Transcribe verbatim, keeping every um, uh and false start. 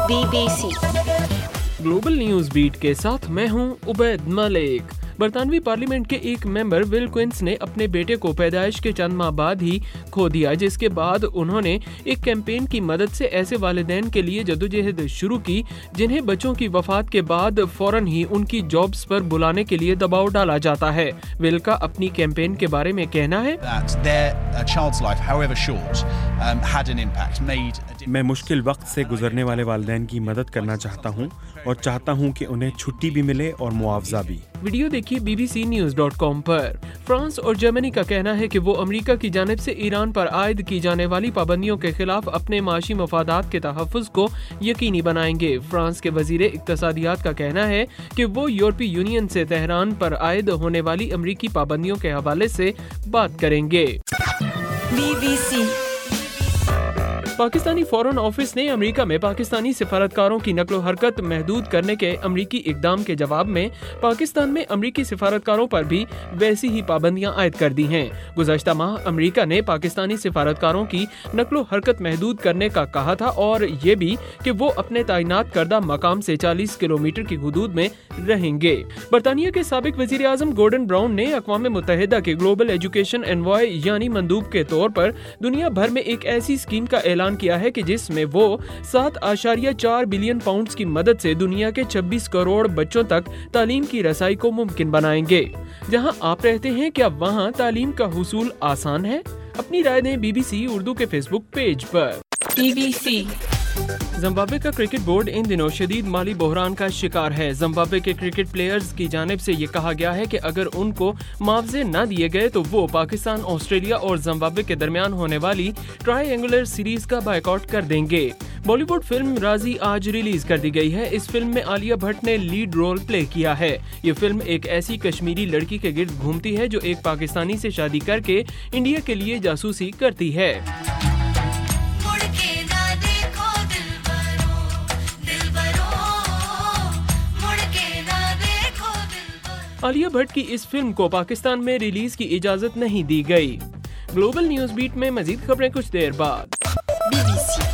Be B C global news beat کے ساتھ میں ہوں عبید ملک۔ برطانوی پارلیمنٹ کے ایک ممبر ول کوئنس نے اپنے بیٹے کو پیدائش کے چند ماہ بعد ہی کھو دیا، جس کے بعد انہوں نے ایک کیمپین کی مدد سے ایسے والدین کے لیے جدوجہد شروع کی جنہیں بچوں کی وفات کے بعد فوراً ہی ان کی جابز پر بلانے کے لیے دباؤ ڈالا جاتا ہے۔ ول کا اپنی کیمپین کے بارے میں کہنا ہے، میں مشکل وقت سے گزرنے والے والدین کی مدد کرنا چاہتا ہوں اور چاہتا ہوں کہ انہیں چھٹی بھی ملے اور معاوضہ بھی۔ ویڈیو دیکھیے B B C news dot com پر۔ فرانس اور جرمنی کا کہنا ہے کہ وہ امریکہ کی جانب سے ایران پر عائد کی جانے والی پابندیوں کے خلاف اپنے معاشی مفادات کے تحفظ کو یقینی بنائیں گے۔ فرانس کے وزیر اقتصادیات کا کہنا ہے کہ وہ یورپی یونین سے تہران پر عائد ہونے والی امریکی پابندیوں کے حوالے سے بات کریں گے۔ B B C Pakistani foreign office نے امریکہ میں پاکستانی سفارتکاروں کی نقل و حرکت محدود کرنے کے امریکی اقدام کے جواب میں پاکستان میں امریکی سفارتکاروں پر بھی ویسی ہی پابندیاں عائد کر دی ہیں۔ گزشتہ ماہ امریکہ نے پاکستانی سفارتکاروں کی نقل و حرکت محدود کرنے کا کہا تھا اور یہ بھی کہ وہ اپنے تعینات کردہ مقام سے چالیس کلومیٹر کی حدود میں رہیں گے۔ برطانیہ کے سابق وزیر اعظم گورڈن براؤن نے اقوام متحدہ کے گلوبل ایجوکیشن انوائے یعنی مندوب کے طور پر دنیا بھر میں ایک ایسی اسکیم کا اعلان کیا ہے کہ جس میں وہ سات اشاریہ چار بلین پاؤنڈز کی مدد سے دنیا کے چھبیس کروڑ بچوں تک تعلیم کی رسائی کو ممکن بنائیں گے۔ جہاں آپ رہتے ہیں، کیا وہاں تعلیم کا حصول آسان ہے؟ اپنی رائے دیں بی بی سی اردو کے فیس بک پیج پر۔ بی بی سی زمبابوے کا کرکٹ بورڈ ان دنوں شدید مالی بحران کا شکار ہے۔ زمبابوے کے کرکٹ پلیئرز کی جانب سے یہ کہا گیا ہے کہ اگر ان کو معاوضے نہ دیے گئے تو وہ پاکستان، آسٹریلیا اور زمبابوے کے درمیان ہونے والی ٹرائی اینگولر سیریز کا بائیکاٹ کر دیں گے۔ بالی ووڈ فلم رازی آج ریلیز کر دی گئی ہے۔ اس فلم میں عالیہ بھٹ نے لیڈ رول پلے کیا ہے۔ یہ فلم ایک ایسی کشمیری لڑکی کے گرد گھومتی ہے جو ایک پاکستانی سے شادی کر کے انڈیا کے لیے جاسوسی کرتی ہے۔ عالیہ بھٹ کی اس فلم کو پاکستان میں ریلیز کی اجازت نہیں دی گئی۔ گلوبل نیوز بیٹ میں مزید خبریں کچھ دیر بعد۔ Be B C